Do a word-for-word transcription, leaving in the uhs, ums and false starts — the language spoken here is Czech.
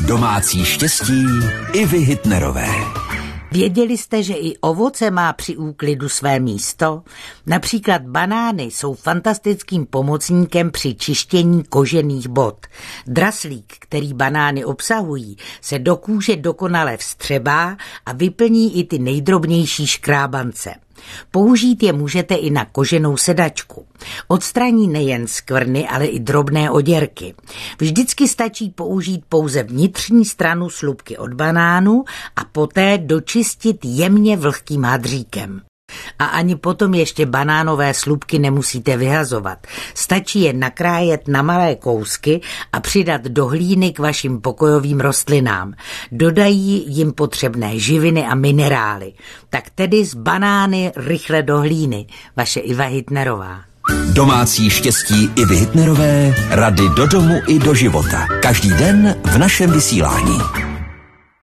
Domácí štěstí Ivy Hitnerové. Věděli jste, že i ovoce má při úklidu své místo? Například banány jsou fantastickým pomocníkem při čištění kožených bot. Draslík, který banány obsahují, se do kůže dokonale vstřebá a vyplní i ty nejdrobnější škrábance. Použít je můžete i na koženou sedačku. Odstraní nejen skvrny, ale i drobné oděrky. Vždycky stačí použít pouze vnitřní stranu slupky od banánu a poté dočistit jemně vlhkým hadříkem. A ani potom ještě banánové slupky nemusíte vyhazovat. Stačí je nakrájet na malé kousky a přidat do hlíny k vašim pokojovým rostlinám. Dodají jim potřebné živiny a minerály. Tak tedy z banány rychle do hlíny. Vaše Iva Hitnerová. Domácí štěstí Ivy Hitnerové, rady do domu i do života. Každý den v našem vysílání.